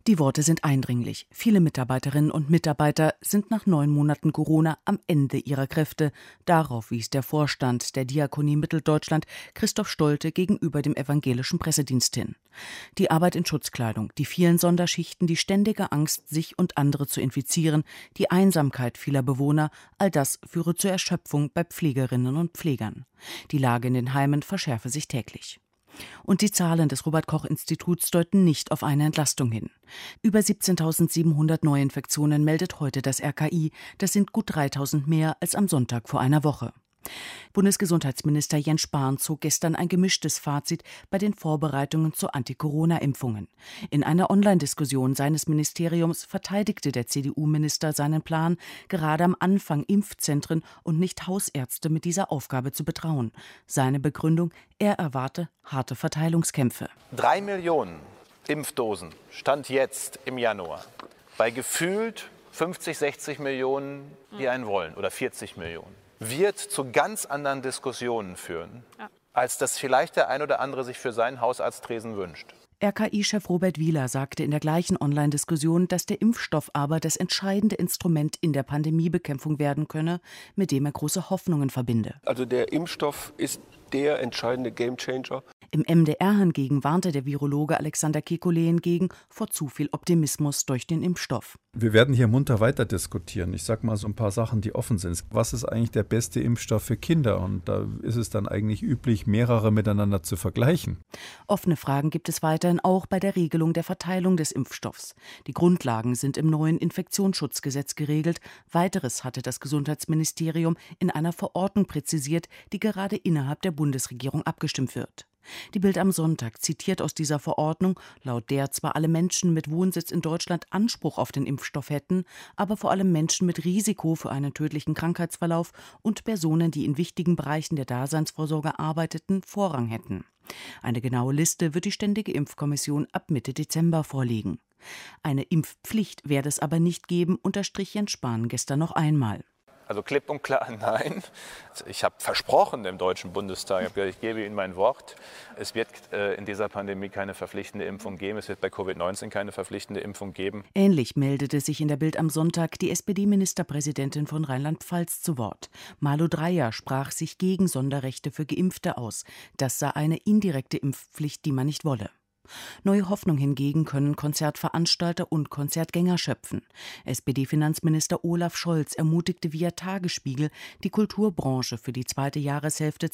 Die Worte sind eindringlich. Viele Mitarbeiterinnen und Mitarbeiter sind nach 9 Monaten Corona am Ende ihrer Kräfte. Darauf wies der Vorstand der Diakonie Mitteldeutschland, Christoph Stolte, gegenüber dem evangelischen Pressedienst hin. Die Arbeit in Schutzkleidung, die vielen Sonderschichten, die ständige Angst, sich und andere zu infizieren, die Einsamkeit vieler Bewohner, all das führe zur Erschöpfung bei Pflegerinnen und Pflegern. Die Lage in den Heimen verschärfe sich täglich. Und die Zahlen des Robert-Koch-Instituts deuten nicht auf eine Entlastung hin. Über 17.700 Neuinfektionen meldet heute das RKI. Das sind gut 3.000 mehr als am Sonntag vor einer Woche. Bundesgesundheitsminister Jens Spahn zog gestern ein gemischtes Fazit bei den Vorbereitungen zu Anti-Corona-Impfungen. In einer Online-Diskussion seines Ministeriums verteidigte der CDU-Minister seinen Plan, gerade am Anfang Impfzentren und nicht Hausärzte mit dieser Aufgabe zu betrauen. Seine Begründung: er erwarte harte Verteilungskämpfe. 3 Millionen Impfdosen Stand jetzt im Januar bei gefühlt 50, 60 Millionen, die einen wollen, oder 40 Millionen. Wird zu ganz anderen Diskussionen führen, als das vielleicht der ein oder andere sich für seinen Hausarzttresen wünscht. RKI-Chef Robert Wieler sagte in der gleichen Online-Diskussion, dass der Impfstoff aber das entscheidende Instrument in der Pandemiebekämpfung werden könne, mit dem er große Hoffnungen verbinde. Also der Impfstoff ist der entscheidende Gamechanger. Im MDR hingegen warnte der Virologe Alexander Kekulé hingegen vor zu viel Optimismus durch den Impfstoff. Wir werden hier munter weiter diskutieren. Ich sage mal so ein paar Sachen, die offen sind. Was ist eigentlich der beste Impfstoff für Kinder? Und da ist es dann eigentlich üblich, mehrere miteinander zu vergleichen. Offene Fragen gibt es weiterhin auch bei der Regelung der Verteilung des Impfstoffs. Die Grundlagen sind im neuen Infektionsschutzgesetz geregelt. Weiteres hatte das Gesundheitsministerium in einer Verordnung präzisiert, die gerade innerhalb der Bundesregierung abgestimmt wird. Die Bild am Sonntag zitiert aus dieser Verordnung, laut der zwar alle Menschen mit Wohnsitz in Deutschland Anspruch auf den Impfstoff hätten, aber vor allem Menschen mit Risiko für einen tödlichen Krankheitsverlauf und Personen, die in wichtigen Bereichen der Daseinsvorsorge arbeiteten, Vorrang hätten. Eine genaue Liste wird die Ständige Impfkommission ab Mitte Dezember vorlegen. Eine Impfpflicht werde es aber nicht geben, unterstrich Jens Spahn gestern noch einmal. Also klipp und klar nein. Ich habe versprochen dem Deutschen Bundestag, ich gebe Ihnen mein Wort, es wird in dieser Pandemie keine verpflichtende Impfung geben, es wird bei Covid-19 keine verpflichtende Impfung geben. Ähnlich meldete sich in der Bild am Sonntag die SPD-Ministerpräsidentin von Rheinland-Pfalz zu Wort. Malu Dreyer sprach sich gegen Sonderrechte für Geimpfte aus. Das sei eine indirekte Impfpflicht, die man nicht wolle. Neue Hoffnung hingegen können Konzertveranstalter und Konzertgänger schöpfen. SPD-Finanzminister Olaf Scholz ermutigte via Tagesspiegel, die Kulturbranche für die zweite Jahreshälfte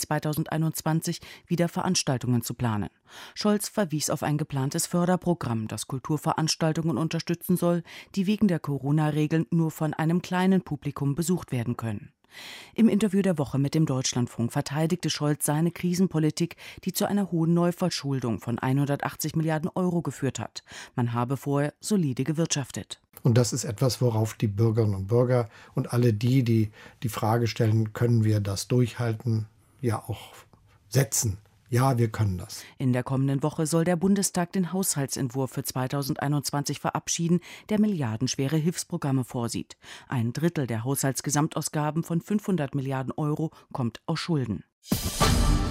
2021 wieder Veranstaltungen zu planen. Scholz verwies auf ein geplantes Förderprogramm, das Kulturveranstaltungen unterstützen soll, die wegen der Corona-Regeln nur von einem kleinen Publikum besucht werden können. Im Interview der Woche mit dem Deutschlandfunk verteidigte Scholz seine Krisenpolitik, die zu einer hohen Neuverschuldung von 180 Milliarden Euro geführt hat. Man habe vorher solide gewirtschaftet. Und das ist etwas, worauf die Bürgerinnen und Bürger und alle die Frage stellen, können wir das durchhalten, ja auch setzen. Ja, wir können das. In der kommenden Woche soll der Bundestag den Haushaltsentwurf für 2021 verabschieden, der milliardenschwere Hilfsprogramme vorsieht. 1/3 der Haushaltsgesamtausgaben von 500 Milliarden Euro kommt aus Schulden.